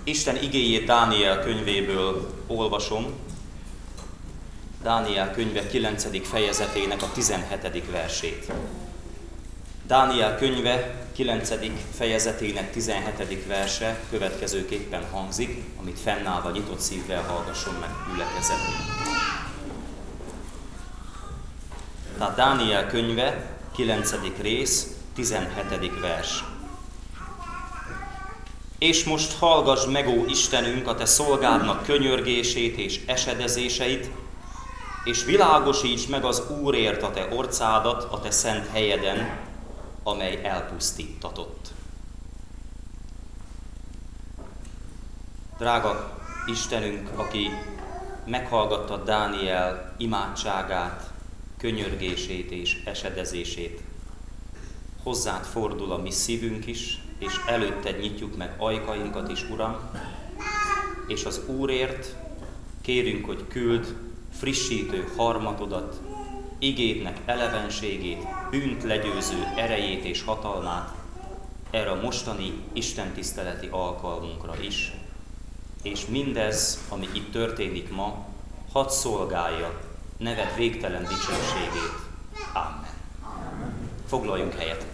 Isten igéjét Dániel könyvéből olvasom, Dániel könyve 9. fejezetének a 17. versét. Dániel könyve 9. fejezetének 17. verse következőképpen hangzik, amit fennállva nyitott szívvel hallgasson meg gyülekezet. Tehát Dániel könyve 9. rész 17. vers. És most hallgass meg, ó Istenünk, a te szolgádnak könyörgését és esedezéseit, és világosíts meg az Úrért a te orcádat a te szent helyeden, amely elpusztítatott. Drága Istenünk, aki meghallgatta Dániel imádságát, könyörgését és esedezését, hozzád fordul a mi szívünk is, és előtted nyitjuk meg ajkainkat is, Uram, és az Úrért kérünk, hogy küld frissítő harmatodat, igédnek elevenségét, bűnt legyőző erejét és hatalmát erre a mostani istentiszteleti alkalmunkra is. És mindez, ami itt történik ma, hadd szolgálja neved végtelen dicsőségét. Amen. Foglaljunk helyet.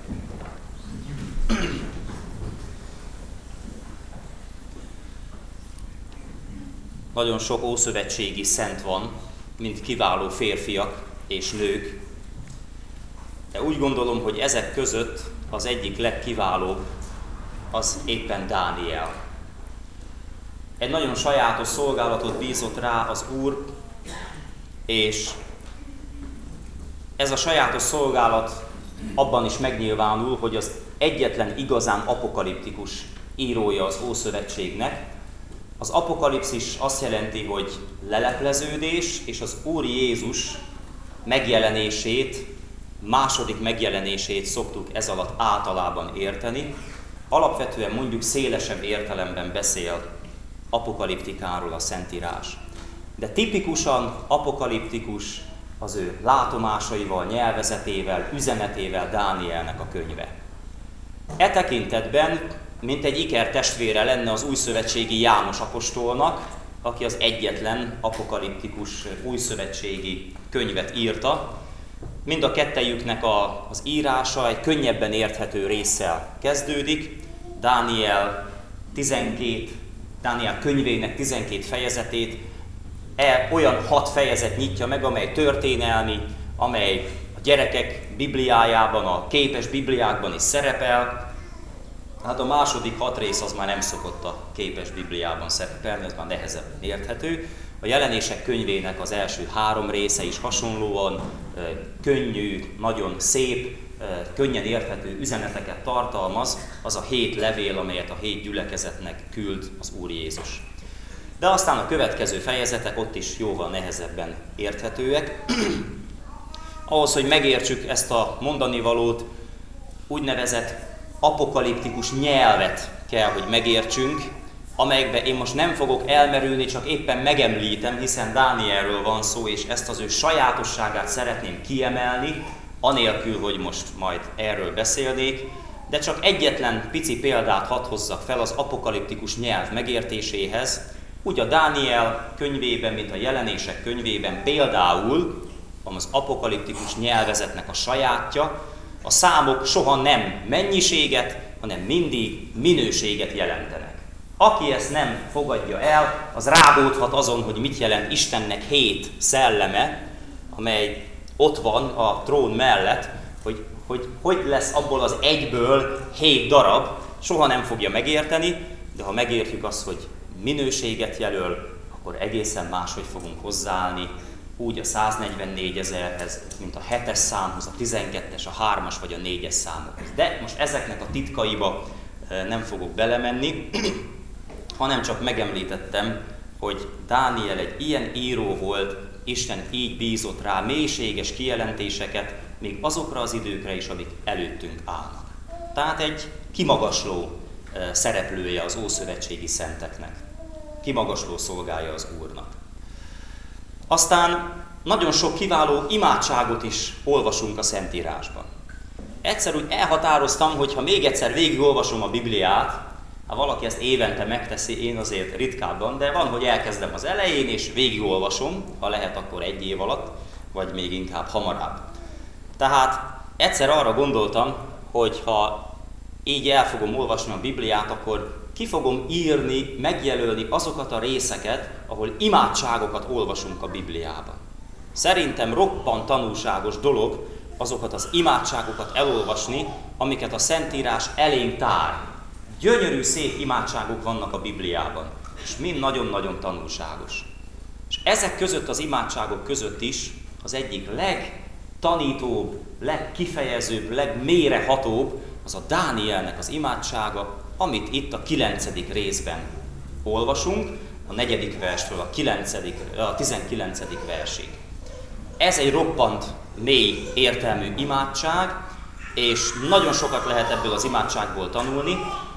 Nagyon sok ószövetségi szent van, mint kiváló férfiak és nők, de úgy gondolom, hogy ezek között az egyik legkiválóbb az éppen Dániel. Egy nagyon sajátos szolgálatot bízott rá az Úr, és ez a sajátos szolgálat abban is megnyilvánul, hogy az egyetlen igazán apokaliptikus írója az Ószövetségnek. Az apokalipszis azt jelenti, hogy lelepleződés, és az Úr Jézus megjelenését, második megjelenését szoktuk ez alatt általában érteni. Alapvetően mondjuk szélesebb értelemben beszél apokaliptikáról a Szentírás. De tipikusan apokaliptikus az ő látomásaival, nyelvezetével, üzenetével Dánielnek a könyve. E tekintetben mint egy ikertestvére lenne az újszövetségi János apostolnak, aki az egyetlen apokaliptikus újszövetségi könyvet írta. Mind a kettejüknek az írása egy könnyebben érthető résszel kezdődik. Dániel könyvének 12 fejezetét olyan 6 fejezet nyitja meg, amely történelmi, amely a gyerekek Bibliájában, a képes Bibliákban is szerepel. Hát a második 6 rész az már nem szokott a képes Bibliában szerepelni, az már nehezebben érthető. A Jelenések könyvének az első 3 része is hasonlóan könnyű, nagyon szép, könnyen érthető üzeneteket tartalmaz, az a 7 levél, amelyet a 7 gyülekezetnek küld az Úr Jézus. De aztán a következő fejezetek ott is jóval nehezebben érthetőek. Ahhoz, hogy megértsük ezt a mondanivalót, úgynevezett apokaliptikus nyelvet kell, hogy megértsünk, amelyekbe én most nem fogok elmerülni, csak éppen megemlítem, hiszen Dánielről van szó, és ezt az ő sajátosságát szeretném kiemelni, anélkül, hogy most majd erről beszélnék, de csak egyetlen pici példát hadd hozzak fel az apokaliptikus nyelv megértéséhez. Úgy a Dániel könyvében, mint a Jelenések könyvében például az apokaliptikus nyelvezetnek a sajátja, a számok soha nem mennyiséget, hanem mindig minőséget jelentenek. Aki ezt nem fogadja el, az rágódhat azon, hogy mit jelent Istennek 7 szelleme, amely ott van a trón mellett, hogy lesz abból az egyből 7 darab, soha nem fogja megérteni, de ha megértjük azt, hogy minőséget jelöl, akkor egészen máshogy fogunk hozzáállni, úgy a 144 000-hez, mint a 7-es számhoz, a 12-es, a 3-as vagy a 4-es számokhoz. De most ezeknek a titkaiba nem fogok belemenni, hanem csak megemlítettem, hogy Dániel egy ilyen író volt, Isten így bízott rá mélységes kijelentéseket, még azokra az időkre is, amik előttünk állnak. Tehát egy kimagasló szereplője az ószövetségi szenteknek. Kimagasló szolgája az Úrnak. Aztán nagyon sok kiváló imádságot is olvasunk a Szentírásban. Egyszer úgy elhatároztam, hogy ha még egyszer végigolvasom a Bibliát, Ha valaki ezt évente megteszi, én azért ritkábban, de van, hogy elkezdem az elején, és végigolvasom, ha lehet, akkor 1 év alatt, vagy még inkább hamarabb. Tehát egyszer arra gondoltam, hogy ha így el fogom olvasni a Bibliát, akkor ki fogom írni, megjelölni azokat a részeket, ahol imádságokat olvasunk a Bibliában. Szerintem roppant tanulságos dolog azokat az imádságokat elolvasni, amiket a Szentírás elénk tár. Gyönyörű, szép imádságok vannak a Bibliában, és mind nagyon-nagyon tanulságos. És ezek között, az imádságok között is az egyik legtanítóbb, legkifejezőbb, legmélyrehatóbb az a Dánielnek az imádsága, amit itt a 9. részben olvasunk, a 4. verstől a 19. versig. Ez egy roppant mély értelmű imádság, és nagyon sokat lehet ebből az imádságból tanulni.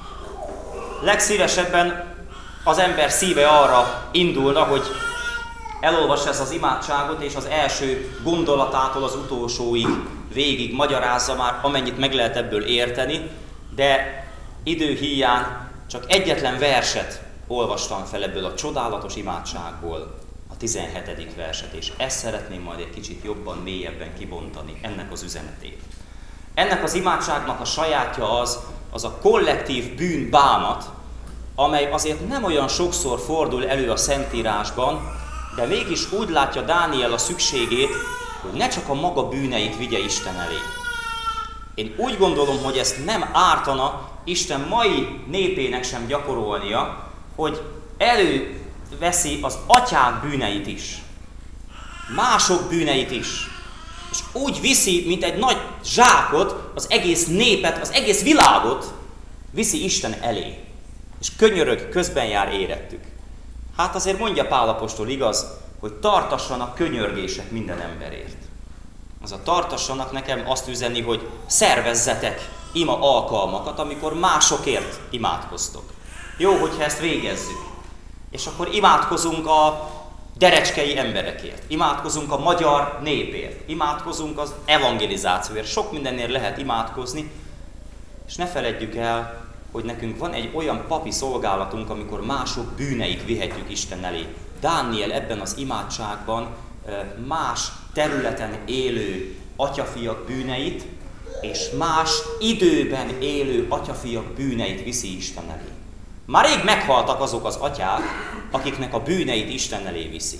Legszívesebben az ember szíve arra indulna, hogy elolvassa ezt az imádságot, és az első gondolatától az utolsóig végig magyarázza már, amennyit meg lehet ebből érteni, de idő híján csak egyetlen verset olvastam fel ebből a csodálatos imádságból, a 17. verset, és ezt szeretném majd egy kicsit jobban, mélyebben kibontani, ennek az üzenetét. Ennek az imádságnak a sajátja az a kollektív bűnbánat, amely azért nem olyan sokszor fordul elő a Szentírásban, de mégis úgy látja Dániel a szükségét, hogy ne csak a maga bűneit vigye Isten elé. Én úgy gondolom, hogy ezt nem ártana Isten mai népének sem gyakorolnia, hogy előveszi az atyák bűneit is, mások bűneit is, és úgy viszi, mint egy nagy zsákot, az egész népet, az egész világot viszi Isten elé. És könyörög, közben jár érettük. Hát azért mondja Pál apostol, igaz, hogy tartassanak könyörgések minden emberért. Az a tartassanak nekem azt üzeni, hogy szervezzetek ima alkalmakat, amikor másokért imádkoztok. Jó, hogyha ezt végezzük. És akkor imádkozunk a derecskei emberekért, imádkozunk a magyar népért, imádkozunk az evangelizációért, sok mindenért lehet imádkozni, és ne feledjük el, hogy nekünk van egy olyan papi szolgálatunk, amikor mások bűneit vihetjük Isten elé. Dániel ebben az imádságban más területen élő atyafiak bűneit, és más időben élő atyafiak bűneit viszi Isten elé. Már rég meghaltak azok az atyák, akiknek a bűneit Isten elé viszi.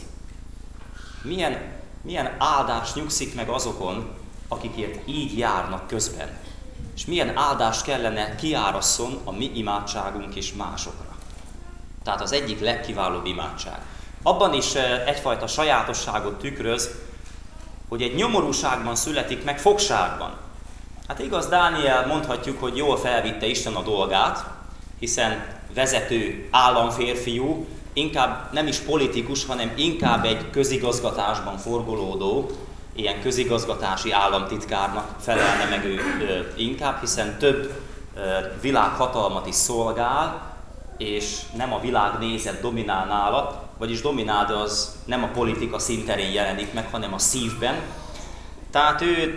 Milyen áldás nyugszik meg azokon, akikért így járnak közben. És milyen áldást kellene kiárasszon a mi imádságunk is másokra. Tehát az egyik legkiválóbb imádság. Abban is egyfajta sajátosságot tükröz, hogy egy nyomorúságban születik meg fogságban. Hát igaz, Dániel mondhatjuk, hogy jól felvitte Isten a dolgát, hiszen vezető államférfiú, inkább nem is politikus, hanem inkább egy közigazgatásban forgolódó, ilyen közigazgatási államtitkárnak felelne meg ő inkább, hiszen több világhatalmat is szolgál, és nem a világnézet dominál nála, vagyis dominál, de az nem a politika színterén jelenik meg, hanem a szívben. Tehát ő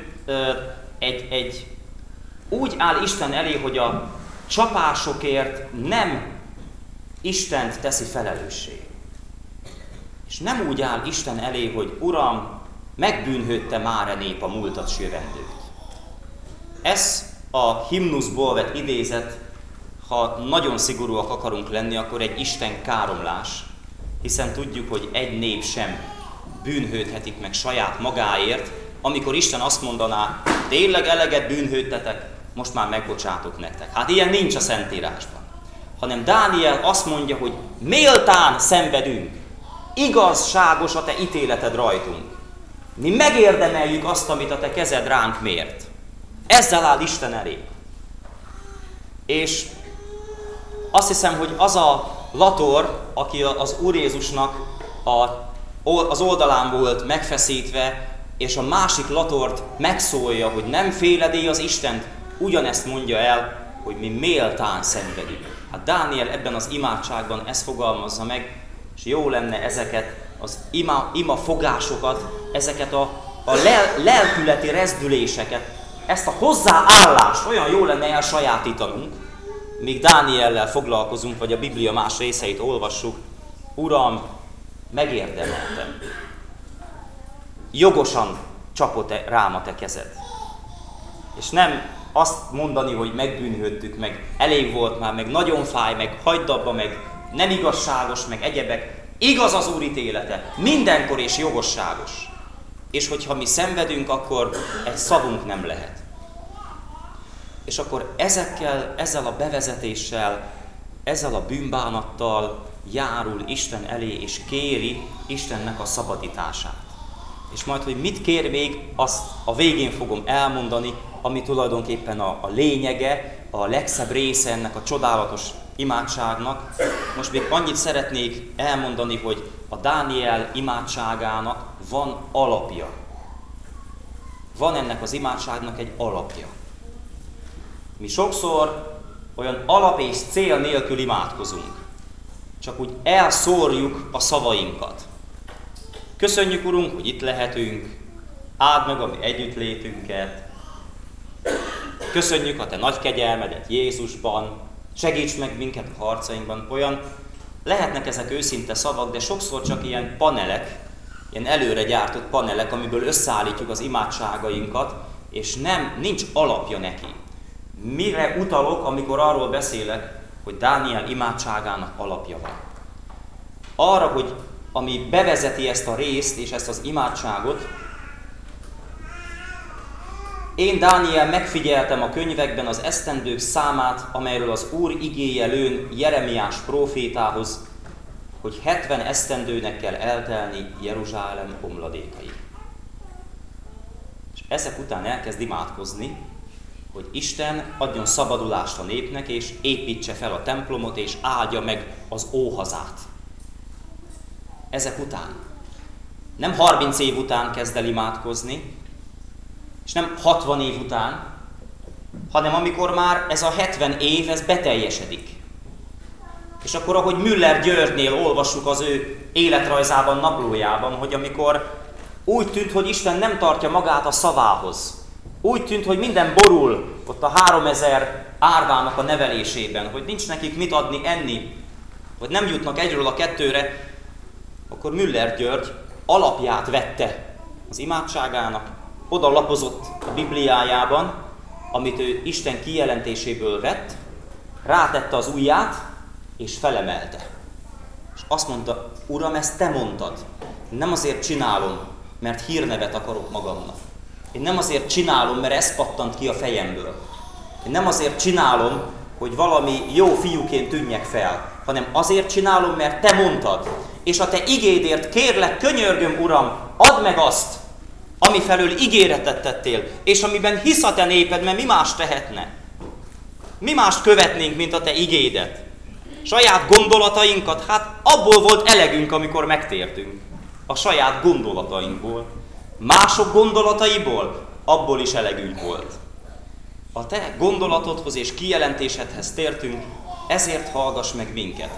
úgy áll Isten elé, hogy a csapásokért nem Istent teszi felelőssé. És nem úgy áll Isten elé, hogy Uram, megbűnhődte már a nép a múltat s jövendőt. Ez a himnuszból vett idézet, ha nagyon szigorúak akarunk lenni, akkor egy Isten káromlás, hiszen tudjuk, hogy egy nép sem bűnhődhetik meg saját magáért, amikor Isten azt mondaná, tényleg eleget bűnhődtetek, most már megbocsátok nektek. Hát ilyen nincs a Szentírásban. Hanem Dániel azt mondja, hogy méltán szenvedünk, igazságos a te ítéleted rajtunk. Mi megérdemeljük azt, amit a te kezed ránk mért. Ezzel áll Isten elé. És azt hiszem, hogy az a lator, aki az Úr Jézusnak az oldalán volt megfeszítve, és a másik latort megszólja, hogy nem féled az Istent, ugyanezt mondja el, hogy mi méltán szenvedünk. Hát Dániel ebben az imádságban ezt fogalmazza meg, és jó lenne ezeket az ima fogásokat, ezeket a lelkületi rezdüléseket, ezt a hozzáállást olyan jó lenne elsajátítanunk, míg Dániellel foglalkozunk, vagy a Biblia más részeit olvassuk, Uram, megérdemeltem. Jogosan csapott rám a te kezed. És nem azt mondani, hogy megbűnhődtük, meg elég volt már, meg nagyon fáj, meg hagyd abba, meg nem igazságos, meg egyebek. Igaz az Úr ítélete, mindenkor és jogosságos. És hogyha mi szenvedünk, akkor egy szavunk nem lehet. És akkor ezzel a bevezetéssel, ezzel a bűnbánattal járul Isten elé, és kéri Istennek a szabadítását. És majd, hogy mit kér még, azt a végén fogom elmondani, ami tulajdonképpen a lényege, a legszebb része ennek a csodálatos imádságnak. Most még annyit szeretnék elmondani, hogy a Dániel imádságának van alapja. Van ennek az imádságnak egy alapja. Mi sokszor olyan alap és cél nélkül imádkozunk. Csak úgy elszórjuk a szavainkat. Köszönjük, Urunk, hogy itt lehetünk, áld meg a mi együttlétünket, köszönjük a te nagy kegyelmedet Jézusban, segíts meg minket a harcainkban. Olyan lehetnek ezek őszinte szavak, de sokszor csak ilyen panelek, ilyen előre gyártott panelek, amiből összeállítjuk az imádságainkat, és nincs alapja neki. Mire utalok, amikor arról beszélek, hogy Dániel imádságának alapja van? Arra, hogy ami bevezeti ezt a részt és ezt az imádságot, én, Dániel, megfigyeltem a könyvekben az esztendők számát, amelyről az Úr igéje lőn Jeremiás prófétához, hogy 70 esztendőnek kell eltelni Jeruzsálem omladékai. És ezek után elkezd imádkozni, hogy Isten adjon szabadulást a népnek, és építse fel a templomot, és áldja meg az óhazát. Ezek után. Nem 30 év után kezd el imádkozni, és nem 60 év után, hanem amikor már ez a 70 év, ez beteljesedik. És akkor, ahogy Müller Györgynél olvassuk az ő életrajzában, naplójában, hogy amikor úgy tűnt, hogy Isten nem tartja magát a szavához, úgy tűnt, hogy minden borul ott a 3000 árvának a nevelésében, hogy nincs nekik mit adni, enni, vagy nem jutnak egyről a kettőre, akkor Müller György alapját vette az imádságának, oda lapozott a Bibliájában, amit ő Isten kijelentéséből vett, rátette az ujját, és felemelte. És azt mondta, Uram, ezt te mondtad. Nem azért csinálom, mert hírnevet akarok magamnak. Én nem azért csinálom, mert ez pattant ki a fejemből. Én nem azért csinálom, hogy valami jó fiúként tűnjek fel, hanem azért csinálom, mert te mondtad. És a te igédért kérlek, könyörgöm, Uram, add meg azt, ami felől ígéretet tettél, és amiben hisz a te néped, mert mi más tehetne? Mi mást követnénk, mint a te igédet? Saját gondolatainkat, hát abból volt elegünk, amikor megtértünk. A saját gondolatainkból. Mások gondolataiból, abból is elegünk volt. A te gondolatodhoz és kijelentésedhez tértünk, ezért hallgass meg minket.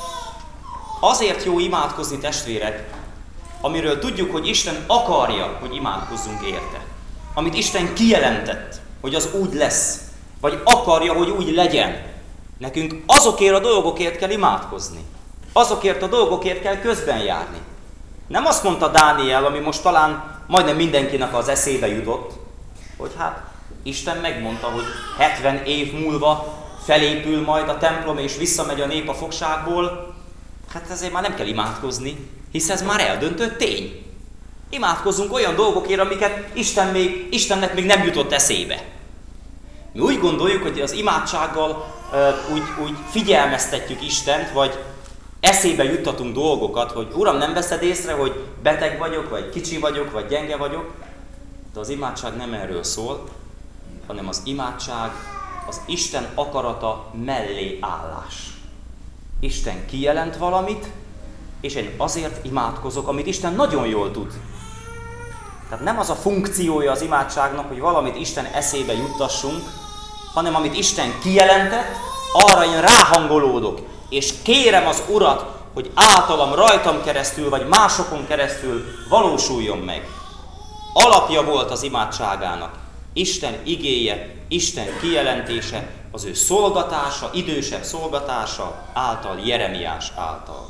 Azért jó imádkozni, testvérek, amiről tudjuk, hogy Isten akarja, hogy imádkozzunk érte. Amit Isten kijelentett, hogy az úgy lesz, vagy akarja, hogy úgy legyen. Nekünk azokért a dolgokért kell imádkozni. Azokért a dolgokért kell közben járni. Nem azt mondta Dániel, ami most talán majdnem mindenkinek az eszébe jutott, hogy hát Isten megmondta, hogy 70 év múlva felépül majd a templom, és visszamegy a nép a fogságból, hát ezért már nem kell imádkozni, hisz ez már eldöntött tény. Imádkozzunk olyan dolgokért, amiket Istennek még nem jutott eszébe. Mi úgy gondoljuk, hogy az imádsággal úgy figyelmeztetjük Istent, vagy eszébe juttatunk dolgokat, hogy Uram, nem veszed észre, hogy beteg vagyok, vagy kicsi vagyok, vagy gyenge vagyok. De az imádság nem erről szól, hanem az imádság az Isten akarata mellé állás. Isten kijelent valamit, és én azért imádkozok, amit Isten nagyon jól tud. Tehát nem az a funkciója az imádságnak, hogy valamit Isten eszébe juttassunk, hanem amit Isten kijelentett, arra én ráhangolódok, és kérem az Urat, hogy általam, rajtam keresztül, vagy másokon keresztül valósuljon meg. Alapja volt az imádságának Isten igéje, Isten kijelentése, az ő szolgatása, idősebb szolgatása által, Jeremiás által.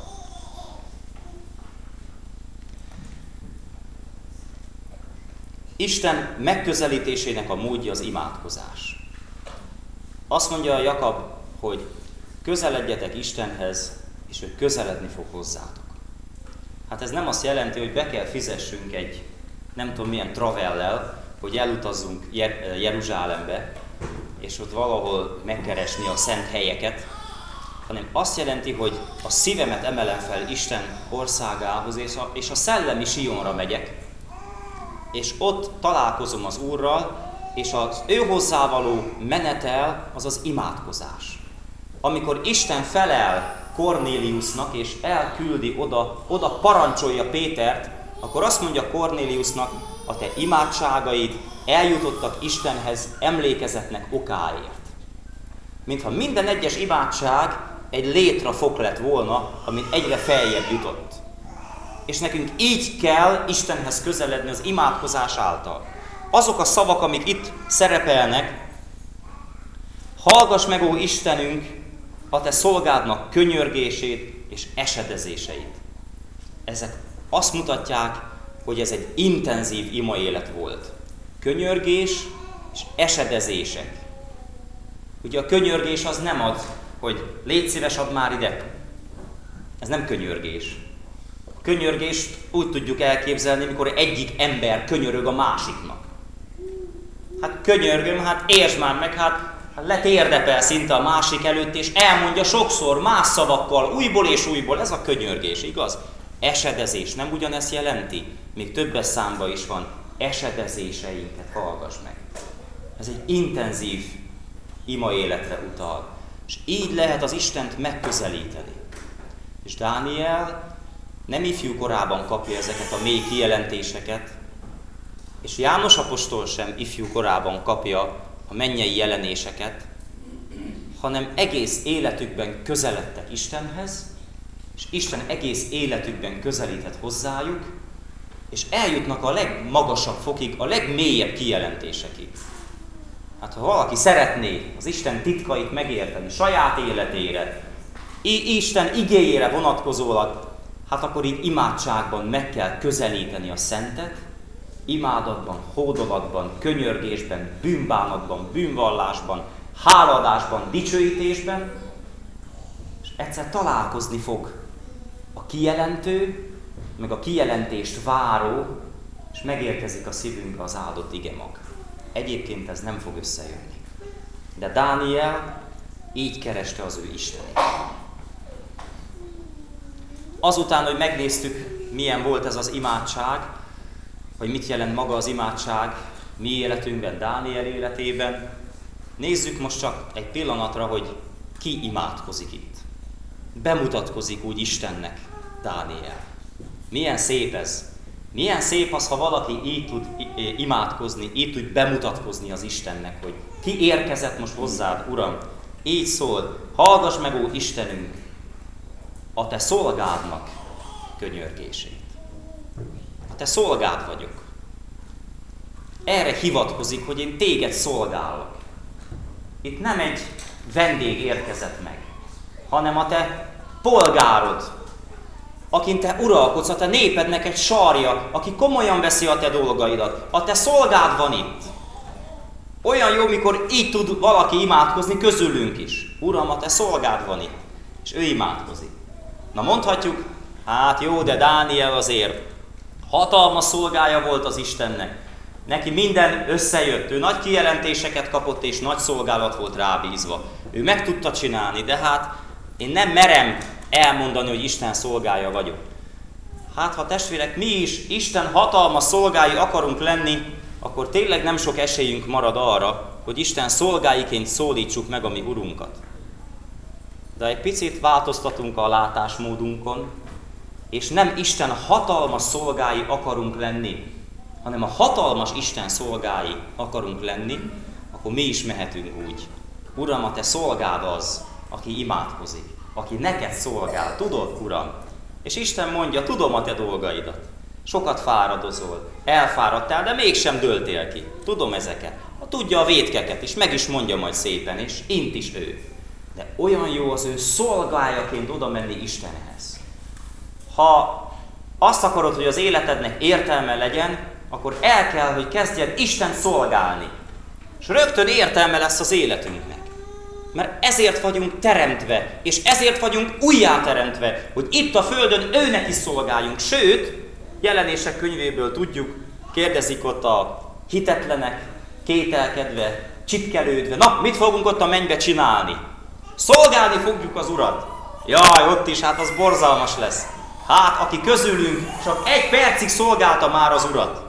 Isten megközelítésének a módja az imádkozás. Azt mondja a Jakab, hogy közeledjetek Istenhez, és ő közeledni fog hozzátok. Hát ez nem azt jelenti, hogy be kell fizessünk egy nem tudom milyen travellel, hogy elutazzunk Jeruzsálembe, és ott valahol megkeresni a szent helyeket, hanem azt jelenti, hogy a szívemet emelem fel Isten országához, és a szellemi Sionra megyek, és ott találkozom az Úrral, és az ő hozzávaló menetel az az imádkozás. Amikor Isten felel Kornéliusnak, és elküldi oda parancsolja Pétert, akkor azt mondja Kornéliusnak, a te imádságaid eljutottak Istenhez emlékezetnek okáért. Mintha minden egyes imádság egy létrafok lett volna, amin egyre feljebb jutott. És nekünk így kell Istenhez közeledni az imádkozás által. Azok a szavak, amik itt szerepelnek, hallgass meg, ó Istenünk, a te szolgádnak könyörgését és esedezéseit. Ezek azt mutatják, hogy ez egy intenzív imaélet volt. Könyörgés és esedezések. Ugye a könyörgés az nem az, hogy légy szíves, add már ide. Ez nem könyörgés. A könyörgést úgy tudjuk elképzelni, mikor egyik ember könyörög a másiknak. Hát könyörgöm, hát értsd már meg, hát letérdepel szinte a másik előtt, és elmondja sokszor más szavakkal, újból és újból. Ez a könyörgés, igaz? Esedezés nem ugyanezt jelenti? Még többes számban is van. Esedezéseinket hallgass meg. Ez egy intenzív imaéletre utal. És így lehet az Istent megközelíteni. És Dániel nem ifjú korában kapja ezeket a mély kijelentéseket, és János apostol sem ifjú korában kapja a mennyei jelenéseket, hanem egész életükben közeledtek Istenhez, és Isten egész életükben közelített hozzájuk, és eljutnak a legmagasabb fokig, a legmélyebb kijelentésekig. Hát ha valaki szeretné az Isten titkait megérteni saját életére, Isten igéjére vonatkozólag, hát akkor így imádságban meg kell közelíteni a Szentet, imádatban, hódolatban, könyörgésben, bűnbánatban, bűnvallásban, háladásban, dicsőítésben, és egyszer találkozni fog a kijelentő, meg a kijelentést váró, és megérkezik a szívünkre az áldott igemag. Egyébként ez nem fog összejönni. De Dániel így kereste az ő Istenét. Azután, hogy megnéztük, milyen volt ez az imádság, hogy mit jelent maga az imádság mi életünkben, Dániel életében, nézzük most csak egy pillanatra, hogy ki imádkozik itt. Bemutatkozik úgy Istennek Dániel. Milyen szép ez! Milyen szép az, ha valaki így tud imádkozni, így tud bemutatkozni az Istennek, hogy ki érkezett most hozzád, Uram. Így szól, hallgass meg, ó Istenünk, a te szolgádnak könyörgését. A te szolgád vagyok. Erre hivatkozik, hogy én téged szolgálok. Itt nem egy vendég érkezett meg, hanem a te polgárod, akin te uralkodsz, a te népednek egy sarja, aki komolyan veszi a te dolgaidat. A te szolgád van itt. Olyan jó, mikor így tud valaki imádkozni közülünk is. Uram, a te szolgád van itt. És ő imádkozik. Na mondhatjuk, hát jó, de Dániel azért hatalmas szolgája volt az Istennek. Neki minden összejött, ő nagy kijelentéseket kapott, és nagy szolgálat volt rábízva. Ő meg tudta csinálni, de hát én nem merem elmondani, hogy Isten szolgája vagyok. Hát ha testvérek, mi is Isten hatalmas szolgái akarunk lenni, akkor tényleg nem sok esélyünk marad arra, hogy Isten szolgáiként szólítsuk meg a mi Urunkat. De egy picit változtatunk a látásmódunkon, és nem Isten hatalmas szolgái akarunk lenni, hanem a hatalmas Isten szolgái akarunk lenni, akkor mi is mehetünk úgy. Uram, a te szolgád az, aki imádkozik, aki neked szolgál. Tudod, Uram? És Isten mondja, tudom a te dolgaidat. Sokat fáradozol, elfáradtál, de mégsem dőltél ki. Tudom ezeket. Tudja a vétkeket is, meg is mondja majd szépen, és int is ő. De olyan jó az ő szolgájaként oda menni Istenhez. Ha azt akarod, hogy az életednek értelme legyen, akkor el kell, hogy kezdjed Istent szolgálni. És rögtön értelme lesz az életünknek. Mert ezért vagyunk teremtve, és ezért vagyunk újjáteremtve, hogy itt a Földön őnek is szolgáljunk. Sőt, Jelenések könyvéből tudjuk, kérdezik ott a hitetlenek, kételkedve, csipkelődve, na, mit fogunk ott a mennybe csinálni? Szolgálni fogjuk az Urat. Jaj, ott is, hát az borzalmas lesz. Hát, aki közülünk csak 1 percig szolgálta már az Urat,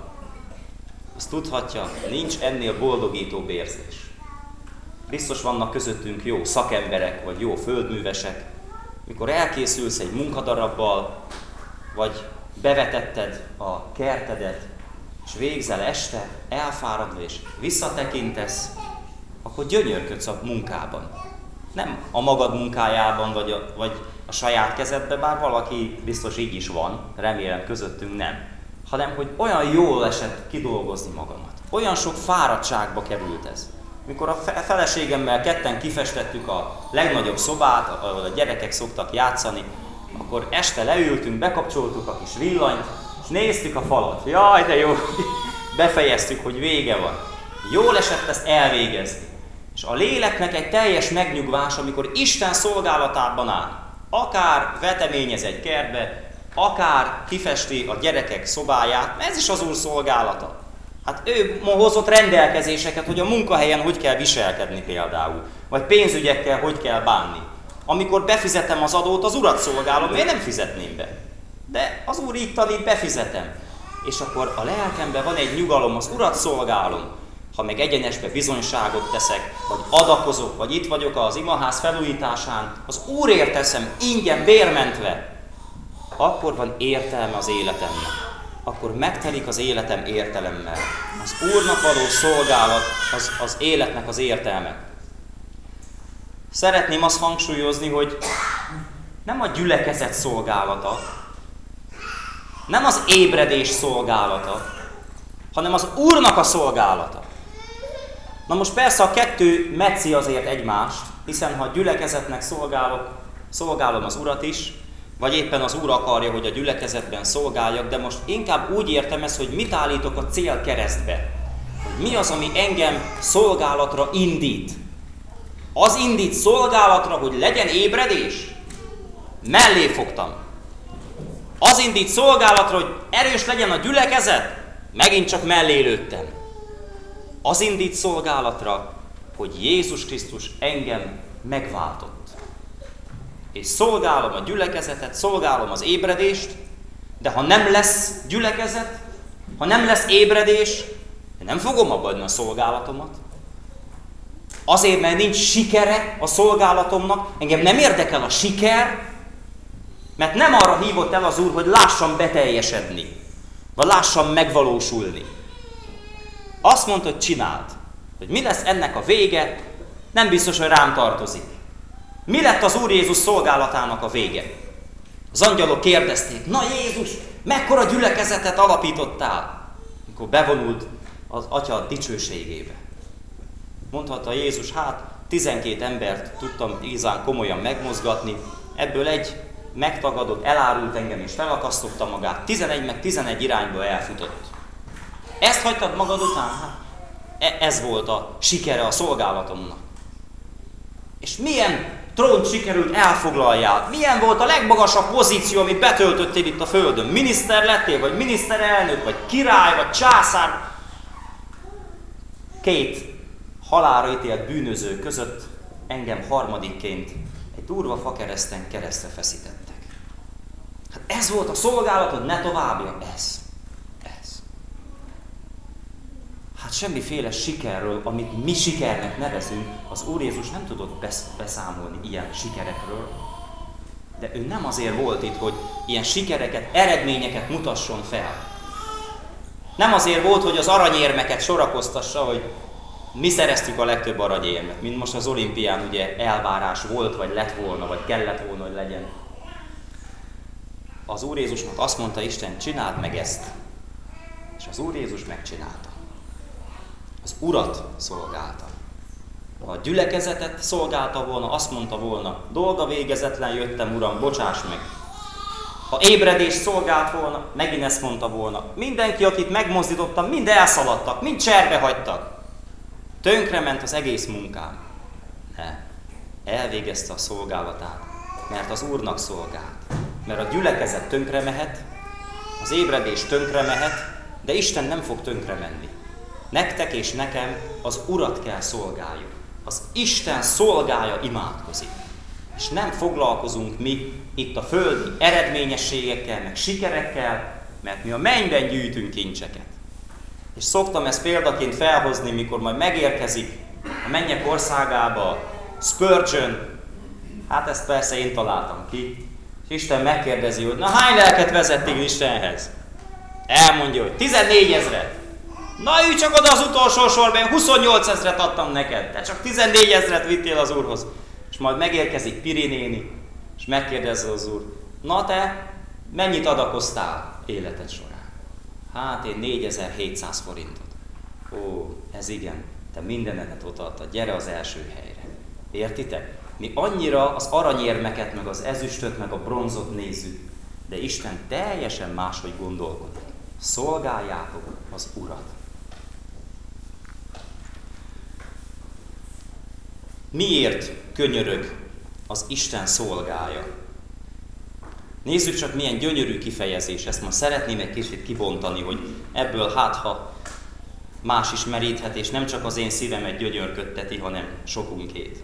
azt tudhatja, nincs ennél boldogítóbb érzés. Biztos vannak közöttünk jó szakemberek, vagy jó földművesek, mikor elkészülsz egy munkadarabbal, vagy bevetetted a kertedet, és végzel este, elfáradva, és visszatekintesz, akkor gyönyörködsz a munkában. Nem a magad munkájában, vagy a saját kezedbe, bár valaki biztos így is van, remélem közöttünk nem, hanem hogy olyan jól esett kidolgozni magamat. Olyan sok fáradtságba került ez. Mikor a feleségemmel ketten kifestettük a legnagyobb szobát, ahol a gyerekek szoktak játszani, akkor este leültünk, bekapcsoltuk a kis villanyt, és néztük a falat. Jaj, de jó, befejeztük, hogy vége van. Jól esett ezt elvégezni. És a léleknek egy teljes megnyugvás, amikor Isten szolgálatában áll. Akár veteményez egy kertbe, akár kifesti a gyerekek szobáját, ez is az Úr szolgálata. Hát ő hozott rendelkezéseket, hogy a munkahelyen hogy kell viselkedni például, vagy pénzügyekkel hogy kell bánni. Amikor befizetem az adót, az Urat szolgálom, miért nem fizetném be? De az Úr így tanít, befizetem. És akkor a lelkemben van egy nyugalom, az Urat szolgálom. Ha meg egyenesbe bizonyságot teszek, vagy adakozok, vagy itt vagyok az imaház felújításán, az Úrért teszem, ingyen, bérmentve, akkor van értelme az életemnek. Akkor megtelik az életem értelemmel. Az Úrnak való szolgálat az életnek az értelme. Szeretném azt hangsúlyozni, hogy nem a gyülekezet szolgálata, nem az ébredés szolgálata, hanem az Úrnak a szolgálata. Na most persze a kettő metszi azért egymást, hiszen ha a gyülekezetnek szolgálom az Urat is, vagy éppen az Úr akarja, hogy a gyülekezetben szolgáljak, de most inkább úgy értem ezt, hogy mit állítok a célkeresztbe. Hogy mi az, ami engem szolgálatra indít. Az indít szolgálatra, hogy legyen ébredés? Mellé fogtam. Az indít szolgálatra, hogy erős legyen a gyülekezet? Megint csak mellé lőttem. Az indít szolgálatra, hogy Jézus Krisztus engem megváltott. És szolgálom a gyülekezetet, szolgálom az ébredést, de ha nem lesz gyülekezet, ha nem lesz ébredés, nem fogom abbaadni a szolgálatomat. Azért, mert nincs sikere a szolgálatomnak, engem nem érdekel a siker, mert nem arra hívott el az Úr, hogy lássam beteljesedni, vagy lássam megvalósulni. Azt mondta, hogy csináld, hogy mi lesz ennek a vége, nem biztos, hogy rám tartozik. Mi lett az Úr Jézus szolgálatának a vége? Az angyalok kérdezték, na Jézus, mekkora gyülekezetet alapítottál? Amikor bevonult az Atya dicsőségébe. Mondhatta Jézus, hát 12 embert tudtam igazán komolyan megmozgatni, ebből egy megtagadott, elárult engem és felakasztotta magát, 11 meg 11 irányba elfutott. Ezt hagytad magad után? Hát, ez volt a sikere a szolgálatomnak. És milyen trónt sikerült elfoglaljál? Milyen volt a legmagasabb pozíció, amit betöltöttél itt a Földön? Miniszter lettél, vagy miniszterelnök, vagy király, vagy császár? 2 halálra ítélt bűnöző között engem harmadikként egy durva fakereszten keresztre feszítettek. Hát ez volt a szolgálatod, ne továbbja, ez. Hát semmiféle sikerről, amit mi sikernek nevezünk, az Úr Jézus nem tudott beszámolni ilyen sikerekről. De ő nem azért volt itt, hogy ilyen sikereket, eredményeket mutasson fel. Nem azért volt, hogy az aranyérmeket sorakoztassa, hogy mi szereztük a legtöbb aranyérmet, mint most az olimpián ugye elvárás volt, vagy lett volna, vagy kellett volna, hogy legyen. az Úr Jézusnak azt mondta Isten, csináld meg ezt. És az Úr Jézus megcsinálta. Az Urat szolgálta. Ha a gyülekezetet szolgálta volna, azt mondta volna, dolga végezetlen jöttem, Uram, bocsáss meg. Ha ébredést szolgált volna, megint ezt mondta volna. Mindenki, akit megmozdítottam, mind elszaladtak, mind cserbe hagytak. Tönkrement az egész munkám. Ne. Elvégezte a szolgálatát, mert az Úrnak szolgált. Mert a gyülekezet tönkre mehet, az ébredés tönkre mehet, de Isten nem fog tönkre menni. Nektek és nekem az Urat kell szolgáljuk. Az Isten szolgája imádkozik. És nem foglalkozunk mi itt a földi eredményességekkel, meg sikerekkel, mert mi a mennyben gyűjtünk kincseket. És szoktam ezt példaként felhozni, mikor majd megérkezik a mennyek országába Spurgeon, hát ezt persze én találtam ki, és Isten megkérdezi, hogy na hány lelket vezettél Istenhez? Elmondja, hogy 14 000. Na ülj csak oda az utolsó sorban, én 28 000 adtam neked, te csak 14 000 vittél az Úrhoz. És majd megérkezik Piri néni, és megkérdezi az Úr, na te mennyit adakoztál életed során? Hát én 4700 forintot. Ó, ez igen, te mindenedet odaadtad, gyere az első helyre. Értitek? Mi annyira az aranyérmeket, meg az ezüstöt, meg a bronzot nézzük, de Isten teljesen máshogy gondolkodik. Szolgáljátok az Urat. Miért könyörög az Isten szolgája? Nézzük csak, milyen gyönyörű kifejezés. Ezt most szeretném egy kicsit kibontani, hogy ebből ha más is meríthet, és nem csak az én szívemet gyönyörködteti, hanem sokunkét.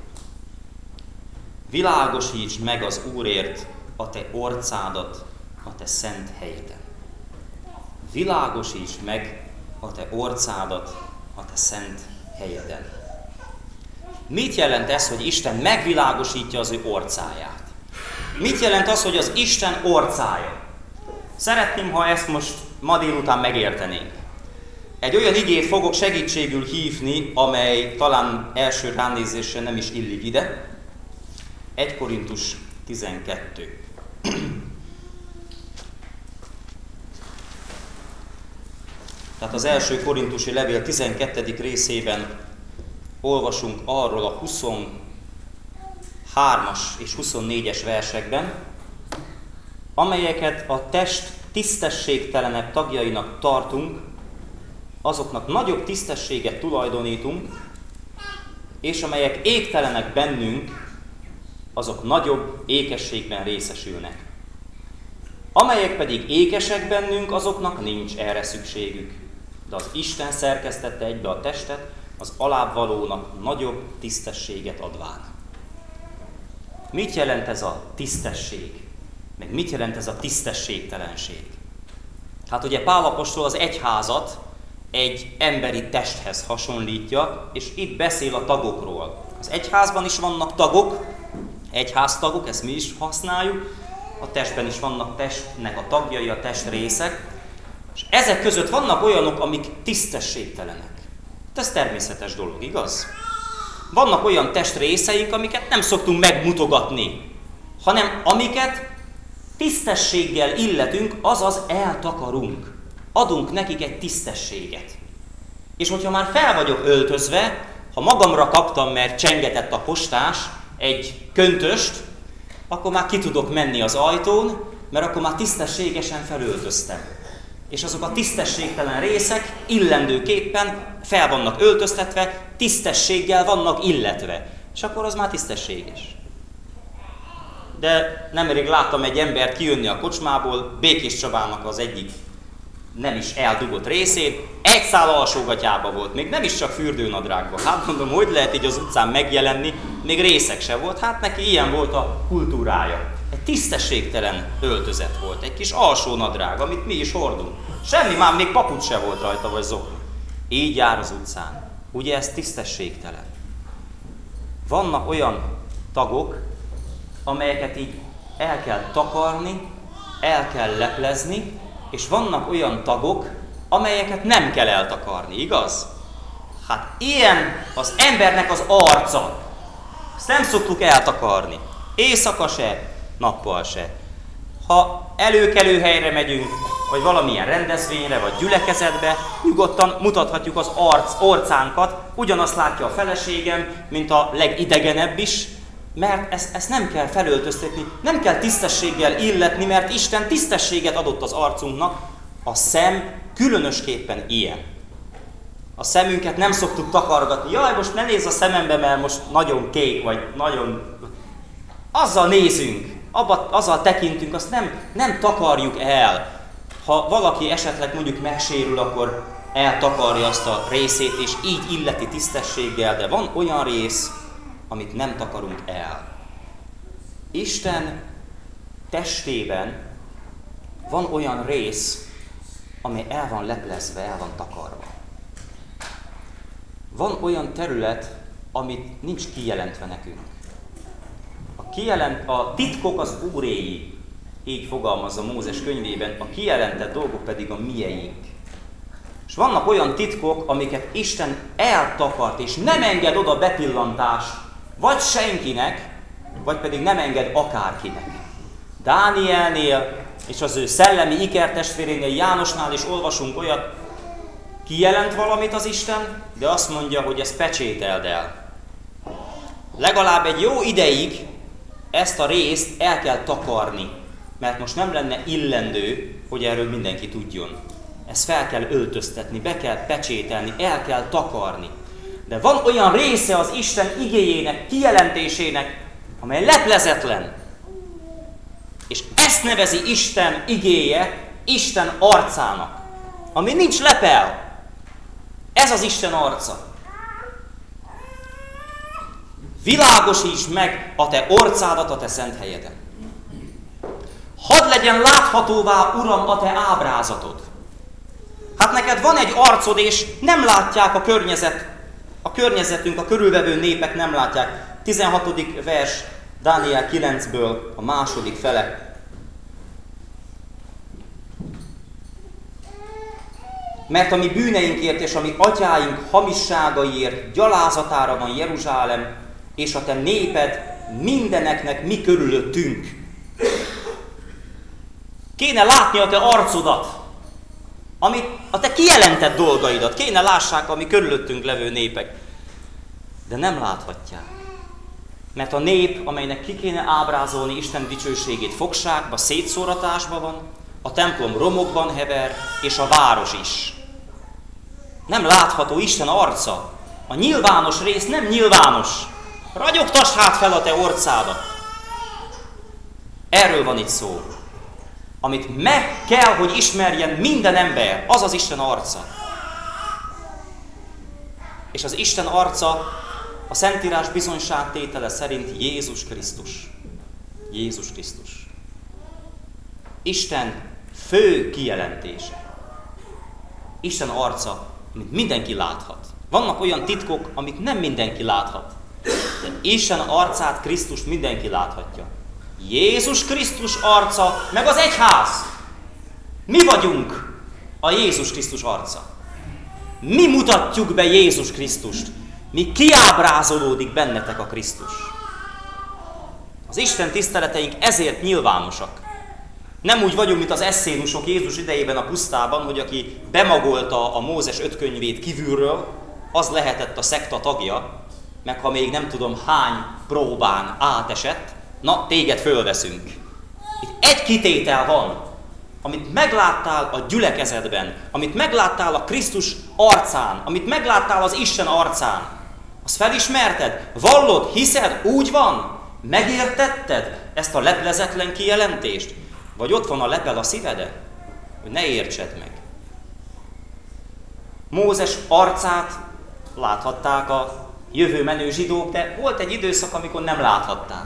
Világosíts meg az Úrért a te orcádat a te szent helyeden. Világosíts meg a te orcádat a te szent helyeden. Mit jelent ez, hogy Isten megvilágosítja az ő orcáját? Mit jelent az, hogy az Isten orcája? Szeretném, ha ezt most ma délután megértenénk. Egy olyan igét fogok segítségül hívni, amely talán első ránézésre nem is illik ide. 1 Korintus 12. Tehát az első korintusi levél 12. részében olvasunk arról a 23-as és 24-es versekben, amelyeket a test tisztességtelenebb tagjainak tartunk, azoknak nagyobb tisztességet tulajdonítunk, és amelyek égtelenek bennünk, azok nagyobb ékességben részesülnek. Amelyek pedig ékesek bennünk, azoknak nincs erre szükségük. De az Isten szerkesztette egybe a testet, az alábbvalónak nagyobb tisztességet adván. Mit jelent ez a tisztesség? Meg mit jelent ez a tisztességtelenség? Hát ugye Pál apostol az egyházat egy emberi testhez hasonlítja, és itt beszél a tagokról. Az egyházban is vannak tagok, egyháztagok, ezt mi is használjuk, a testben is vannak testnek a tagjai, a testrészek, és ezek között vannak olyanok, amik tisztességtelenek. Ez természetes dolog, igaz? Vannak olyan testrészeink, amiket nem szoktunk megmutogatni, hanem amiket tisztességgel illetünk, azaz eltakarunk. Adunk nekik egy tisztességet. És hogyha már fel vagyok öltözve, ha magamra kaptam, mert csengetett a postás, egy köntöst, akkor már ki tudok menni az ajtón, mert akkor már tisztességesen felöltöztem. És azok a tisztességtelen részek illendőképpen fel vannak öltöztetve, tisztességgel vannak illetve. És akkor az már tisztességes. De nemrég láttam egy embert kijönni a kocsmából, Békés Csabának az egyik nem is eldugott részét, egy szál alsógatyába volt, még nem is csak fürdőnadrágban. Hát mondom, hogy lehet így az utcán megjelenni, még részeg se volt, hát neki ilyen volt a kultúrája. Egy tisztességtelen öltözet volt, egy kis alsó nadrág, amit mi is hordunk. Semmi, már még papucs se volt rajta, vagy zokni. Így jár az utcán. Ugye ez tisztességtelen. Vannak olyan tagok, amelyeket így el kell takarni, el kell leplezni, és vannak olyan tagok, amelyeket nem kell eltakarni, igaz? Hát ilyen az embernek az arca. Ezt nem szoktuk eltakarni. Éjszaka se, nappal se. Ha előkelő helyre megyünk, vagy valamilyen rendezvényre, vagy gyülekezetbe, nyugodtan mutathatjuk az orcánkat, ugyanazt látja a feleségem, mint a legidegenebb is, mert ezt nem kell felöltöztetni, nem kell tisztességgel illetni, mert Isten tisztességet adott az arcunknak, a szem különösképpen ilyen. A szemünket nem szoktuk takargatni, jaj, most ne nézz a szemembe, mert most nagyon kék, vagy nagyon... Azzal nézünk, azzal tekintünk, azt nem takarjuk el. Ha valaki esetleg mondjuk megsérül, akkor eltakarja azt a részét, és így illeti tisztességgel, de van olyan rész, amit nem takarunk el. Isten testében van olyan rész, ami el van leplezve, el van takarva. Van olyan terület, amit nincs kijelentve nekünk. A titkok az Úréi, így fogalmazza Mózes könyvében, a kijelentett dolgok pedig a mieink. És vannak olyan titkok, amiket Isten eltakart, és nem enged oda bepillantást, vagy senkinek, vagy pedig nem enged akárkinek. Dánielnél és az ő szellemi ikertestvérénél, Jánosnál is olvasunk olyat, kijelent valamit az Isten, de azt mondja, hogy ezt pecsételd el. Legalább egy jó ideig ezt a részt el kell takarni, mert most nem lenne illendő, hogy erről mindenki tudjon. Ezt fel kell öltöztetni, be kell pecsételni, el kell takarni. De van olyan része az Isten igéjének, kijelentésének, amely leplezetlen. És ezt nevezi Isten igéje Isten arcának, ami nincs lepel. Ez az Isten arca. Világosíts meg a te orcádat a te szent helyeden. Hadd legyen láthatóvá, Uram, a te ábrázatod. Hát neked van egy arcod, és nem látják a környezetünk, a körülvevő népek nem látják. 16. vers Dániel 9-ből a második fele. Mert a mi bűneinkért és a mi atyáink hamisságaiért gyalázatára van Jeruzsálem, és a te néped mindeneknek mi körülöttünk. Kéne látni a te arcodat, a te kijelentett dolgaidat, kéne lássák a mi körülöttünk levő népek. De nem láthatják. Mert a nép, amelynek ki kéne ábrázolni Isten dicsőségét, fogságba, szétszóratásba van, a templom romokban hever, és a város is. Nem látható Isten arca. A nyilvános rész nem nyilvános. Ragyogtass hát fel a te orcádat. Erről van itt szó. Amit meg kell, hogy ismerjen minden ember, az az Isten arca. És az Isten arca a Szentírás bizonyságtétele szerint Jézus Krisztus. Jézus Krisztus. Isten fő kijelentése. Isten arca, amit mindenki láthat. Vannak olyan titkok, amit nem mindenki láthat. De Isten arcát, Krisztus mindenki láthatja. Jézus Krisztus arca, meg az egyház. Mi vagyunk a Jézus Krisztus arca. Mi mutatjuk be Jézus Krisztust. Mi kiábrázolódik bennetek a Krisztus. Az Isten tiszteleteink ezért nyilvánosak. Nem úgy vagyunk, mint az eszénusok Jézus idejében a pusztában, hogy aki bemagolta a Mózes 5 könyvét kívülről, az lehetett a szekta tagja, meg ha még nem tudom hány próbán átesett, na, téged fölveszünk. Itt egy kitétel van, amit megláttál a gyülekezetben, amit megláttál a Krisztus arcán, amit megláttál az Isten arcán. Azt felismerted? Vallod? Hiszed? Úgy van? Megértetted ezt a leplezetlen kijelentést? Vagy ott van a lepel a szíveden? Hogy ne értsed meg. Mózes arcát láthatták a jövő menő zsidók, de volt egy időszak, amikor nem láthatták.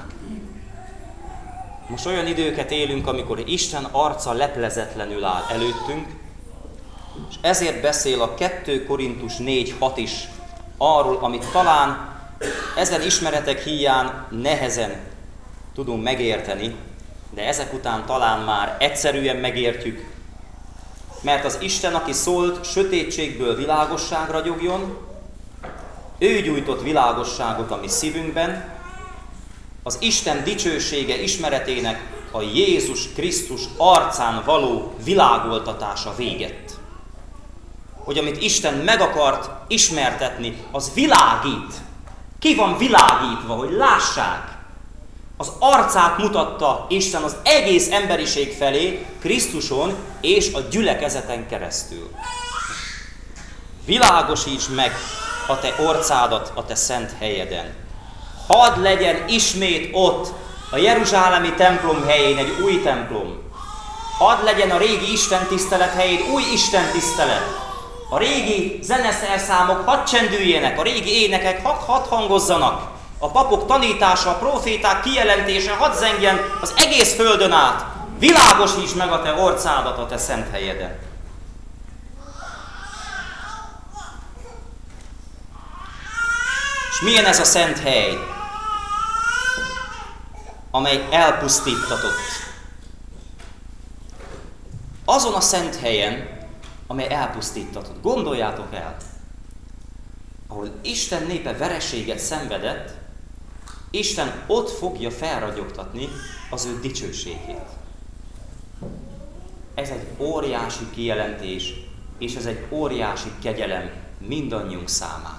Most olyan időket élünk, amikor Isten arca leplezetlenül áll előttünk, és ezért beszél a 2 Korintus 4.6 is arról, amit talán ezen ismeretek híján nehezen tudunk megérteni, de ezek után talán már egyszerűen megértjük, mert az Isten, aki szólt, sötétségből világosság ragyogjon, ő gyújtott világosságot a mi szívünkben, az Isten dicsősége ismeretének a Jézus Krisztus arcán való világoltatása véget. Hogy amit Isten meg akart ismertetni, az világít. Ki van világítva, hogy lássák. Az arcát mutatta Isten az egész emberiség felé, Krisztuson és a gyülekezeten keresztül. Világosíts meg a te orcádat a te szent helyeden. Hadd legyen ismét ott, a jeruzsálemi templom helyén egy új templom. Hadd legyen a régi istentisztelet helyén új istentisztelet. A régi zeneszerszámok hadd csendüljenek, a régi énekek hadd hangozzanak. A papok tanítása, a próféták kijelentése hadd zengjen az egész földön át. Világosíts meg a te orcádat a te szent helyeden. És milyen ez a szent hely, amely elpusztítatott? Azon a szent helyen, amely elpusztítatott. Gondoljátok el, ahol Isten népe vereséget szenvedett, Isten ott fogja felragyogtatni az ő dicsőségét. Ez egy óriási kijelentés, és ez egy óriási kegyelem mindannyiunk számára.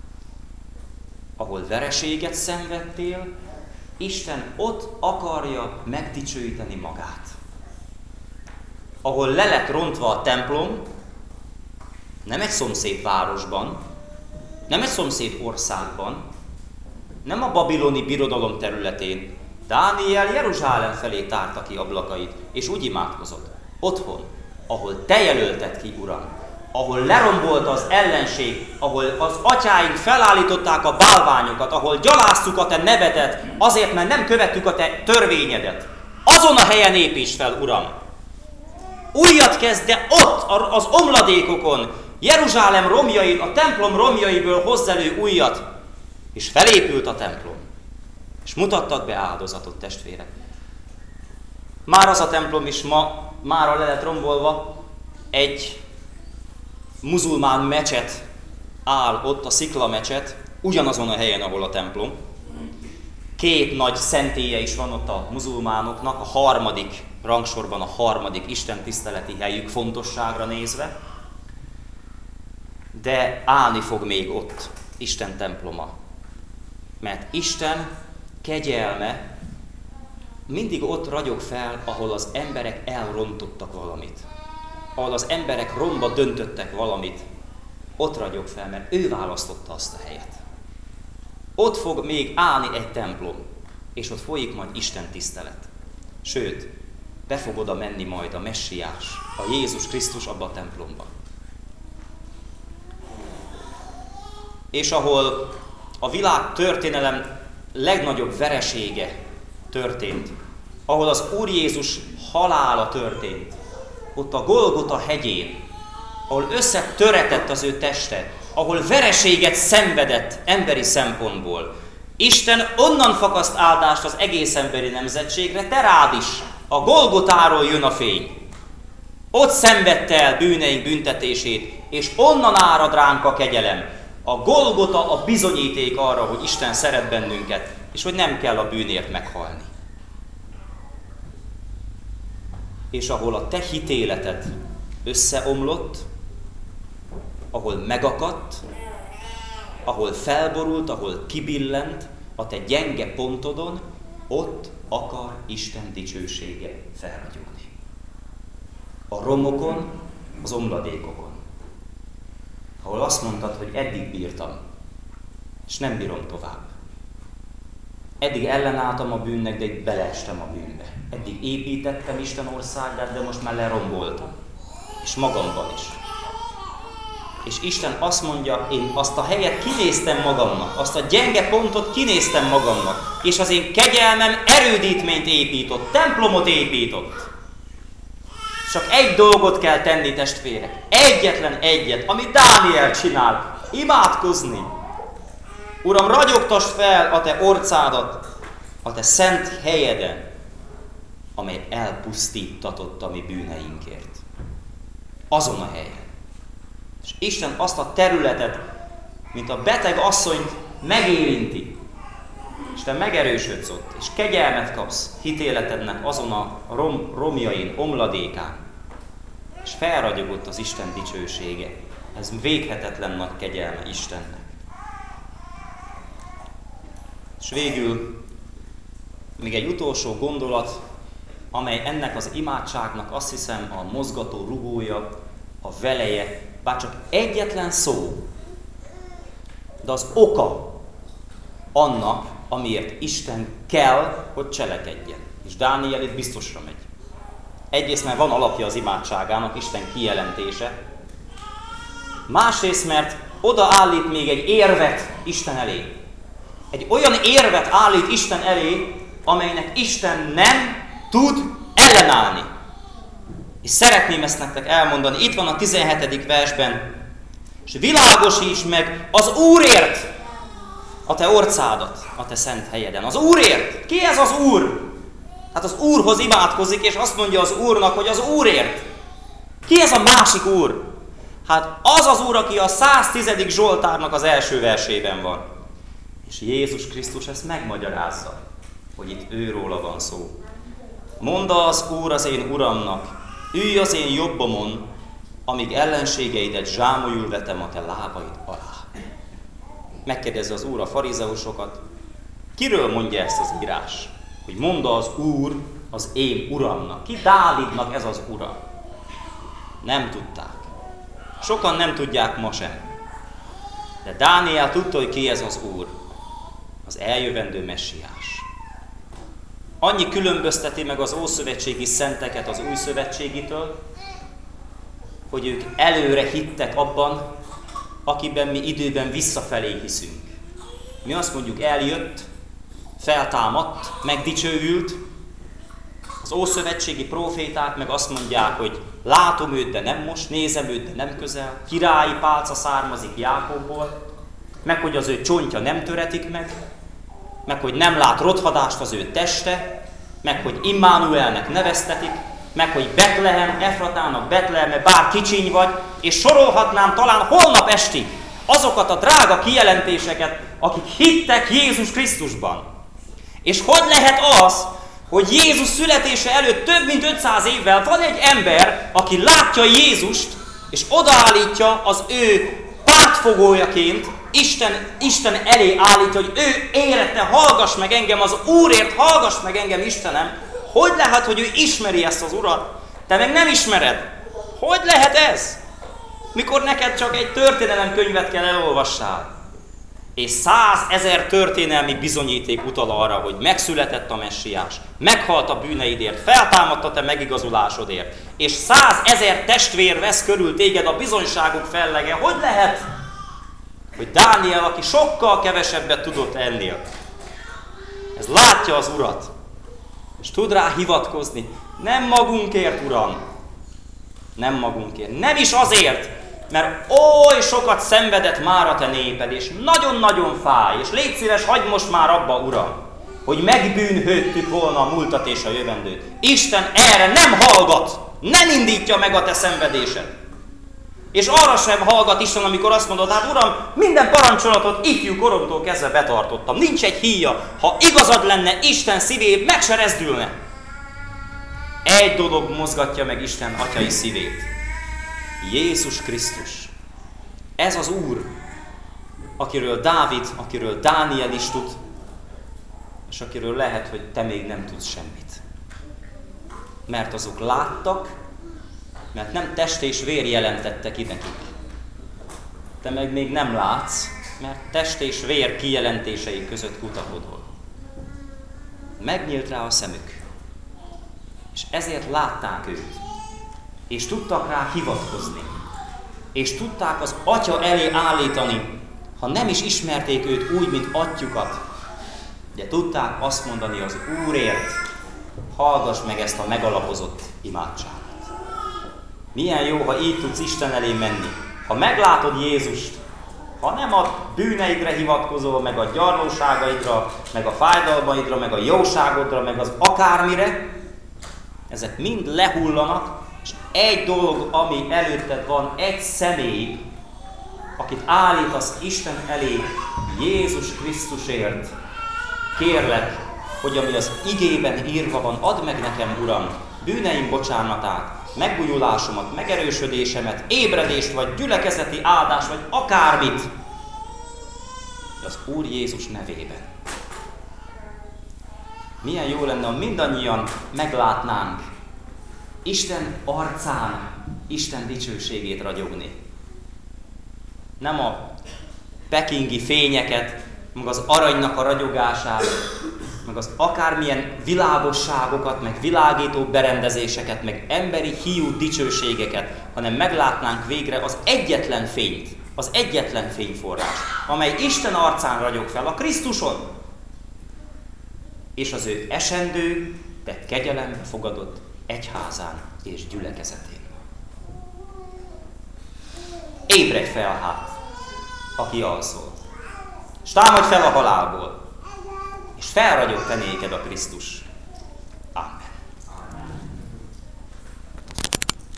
Ahol vereséget szenvedtél, Isten ott akarja megdicsőíteni magát. Ahol le lett rontva a templom, nem egy szomszéd városban, nem egy szomszéd országban, nem a babiloni birodalom területén, Dániel Jeruzsálem felé tárta ki ablakait, és úgy imádkozott. Otthon, ahol te jelölted ki, Uram, ahol lerombolt az ellenség, ahol az atyáink felállították a bálványokat, ahol gyaláztuk a te nevedet, azért, mert nem követtük a te törvényedet. Azon a helyen építs fel, Uram! Újat kezd, de ott, az omladékokon, Jeruzsálem romjain, a templom romjaiből hozz elő újat, és felépült a templom. És mutattad be áldozatot, testvérek. Már az a templom is mára le lett rombolva, egy muzulmán mecset áll ott, a Szikla mecset, ugyanazon a helyen, ahol a templom. Két nagy szentélye is van ott a muzulmánoknak, a harmadik rangsorban, a harmadik istentiszteleti helyük fontosságra nézve. De állni fog még ott Isten temploma. Mert Isten kegyelme mindig ott ragyog fel, ahol az emberek elrontottak valamit. Ahol az emberek romba döntöttek valamit. Ott ragyog fel, mert ő választotta azt a helyet. Ott fog még állni egy templom, és ott folyik majd Isten tisztelet. Sőt, be fog oda menni majd a Messiás, a Jézus Krisztus abba a templomba. És ahol a világ történelem legnagyobb veresége történt, ahol az Úr Jézus halála történt, ott a Golgota hegyén, ahol összetöretett az ő teste, ahol vereséget szenvedett emberi szempontból. Isten onnan fakaszt áldást az egész emberi nemzetségre, te rád is. A Golgotáról jön a fény. Ott szenvedte el bűneink büntetését, és onnan árad ránk a kegyelem. A Golgota a bizonyíték arra, hogy Isten szeret bennünket, és hogy nem kell a bűnért meghalni. És ahol a te hitéleted összeomlott, ahol megakadt, ahol felborult, ahol kibillent a te gyenge pontodon, ott akar Isten dicsősége felragyogni. A romokon, az omladékokon. Ahol azt mondtad, hogy eddig bírtam, és nem bírom tovább. Eddig ellenálltam a bűnnek, de itt beleestem a bűnbe. Eddig építettem Isten országát, de most már leromboltam. És magamban is. És Isten azt mondja, én azt a helyet kinéztem magamnak, azt a gyenge pontot kinéztem magamnak, és az én kegyelmem erődítményt épított, templomot épított. Csak egy dolgot kell tenni, testvérek. Egyetlen egyet, amit Dániel csinál. Imádkozni. Uram, ragyogtasd fel a te orcádat a te szent helyeden, amely elpusztítatott a mi bűneinkért. Azon a helyen. És Isten azt a területet, mint a beteg asszonyt megérinti. és te megerősödsz ott, és kegyelmet kapsz hitéletednek azon a romjain, omladékán, és felragyogott az Isten dicsősége. Ez véghetetlen nagy kegyelme Istennek. És végül még egy utolsó gondolat, amely ennek az imádságnak azt hiszem a mozgató rugója, a veleje, bár csak egyetlen szó, de az oka annak, amiért Isten kell, hogy cselekedjen. És Dániel itt biztosra megy. Egyrészt, mert van alapja az imádságának, Isten kijelentése. Másrészt, mert odaállít még egy érvet Isten elé. Egy olyan érvet állít Isten elé, amelynek Isten nem tud ellenállni. És szeretném ezt nektek elmondani. Itt van a 17. versben. És világosíts meg az Úrért a te orcádat, a te szent helyeden. Az Úrért! Ki ez az Úr? Hát az Úrhoz imádkozik, és azt mondja az Úrnak, hogy az Úrért. Ki ez a másik Úr? Hát az az Úr, aki a 110. Zsoltárnak az első versében van. És Jézus Krisztus ezt megmagyarázza, hogy itt őróla van szó. Mondta az Úr az én Uramnak, ülj az én jobbomon, amíg ellenségeidet zsámolyul vetem a te lábaid alá. Megkérdezi az Úr a farizeusokat, kiről mondja ezt az írás? Hogy mondta az Úr az én Uramnak. Ki Dávidnak ez az ura? Nem tudták. Sokan nem tudják ma sem. De Dániel tudta, hogy ki ez az Úr. Az eljövendő messiás. Annyi különbözteti meg az ószövetségi szenteket az újszövetségitől, hogy ők előre hittek abban, akiben mi időben visszafelé hiszünk. Mi azt mondjuk, eljött, feltámadt, megdicsőült. Az ószövetségi próféták meg azt mondják, hogy látom őt, de nem most, nézem őt, de nem közel. Királyi pálca származik Jákobból, meg hogy az ő csontja nem töretik meg hogy nem lát rothadást az ő teste, meg hogy Immanuelnek neveztetik, meg hogy Betlehem, Efratának Betleheme, bár kicsiny vagy, és sorolhatnám talán holnap estig azokat a drága kijelentéseket, akik hittek Jézus Krisztusban. És hogy lehet az, hogy Jézus születése előtt több mint 500 évvel van egy ember, aki látja Jézust, és odaállítja az ő pártfogójaként, Isten elé állítja, hogy ő érette, hallgass meg engem, az Úrért, hallgass meg engem, Istenem. Hogy lehet, hogy ő ismeri ezt az Urat? Te meg nem ismered. Hogy lehet ez? Mikor neked csak egy történelemkönyvet kell elolvassál. És 100 000 történelmi bizonyíték utal arra, hogy megszületett a messiás, meghalt a bűneidért, feltámadt a te megigazulásodért, és 100 000 testvér vesz körül téged a bizonyságuk fellege. Hogy lehet, hogy Dániel, aki sokkal kevesebbet tudott ennél, ez látja az Urat, és tud rá hivatkozni, nem magunkért, Uram, nem magunkért, nem is azért, mert oly sokat szenvedett már a te néped, és nagyon-nagyon fáj, és légy szíves, hagyd most már abba, Uram, hogy megbűnhődtük volna a múltat és a jövendőt. Isten erre nem hallgat, nem indítja meg a te szenvedésed. És arra sem hallgat Isten, amikor azt mondod, hát Uram, minden parancsolatot ifjú koromtól kezdve betartottam. Nincs egy híja, ha igazad lenne, Isten szívét meg se rezdülne. Egy dolog mozgatja meg Isten atyai szívét. Jézus Krisztus. Ez az Úr, akiről Dávid, akiről Dániel is tud, és akiről lehet, hogy te még nem tudsz semmit. Mert azok láttak, mert nem test és vér jelentette ki nekik. Te meg még nem látsz, mert test és vér kijelentései között kutakodol. Megnyílt rá a szemük, és ezért látták őt, és tudtak rá hivatkozni, és tudták az Atya elé állítani, ha nem is ismerték őt úgy, mint atyukat, de tudták azt mondani az Úrért, hallgass meg ezt a megalapozott imádságot. Milyen jó, ha így tudsz Isten elé menni. Ha meglátod Jézust, ha nem a bűneidre hivatkozol, meg a gyarlóságaidra, meg a fájdalmaidra, meg a jóságodra, meg az akármire, ezek mind lehullanak, és egy dolog, ami előtted van, egy személy, akit állítasz Isten elé Jézus Krisztusért, kérlek, hogy ami az igében írva van, add meg nekem, Uram, bűneim bocsánatát, megújulásomat, megerősödésemet, ébredést, vagy gyülekezeti áldást, vagy akármit, az Úr Jézus nevében. Milyen jó lenne, ha mindannyian meglátnánk Isten arcán Isten dicsőségét ragyogni. Nem a pekingi fényeket, meg az aranynak a ragyogását, meg az akármilyen világosságokat, meg világító berendezéseket, meg emberi hiú dicsőségeket, hanem meglátnánk végre az egyetlen fényt, az egyetlen fényforrás, amely Isten arcán ragyog fel, a Krisztuson, és az ő esendő, de kegyelembe fogadott egyházán és gyülekezetén. Ébredj fel hát, aki alszol, és támadj fel a halálból, és felragyog te néked a Krisztus.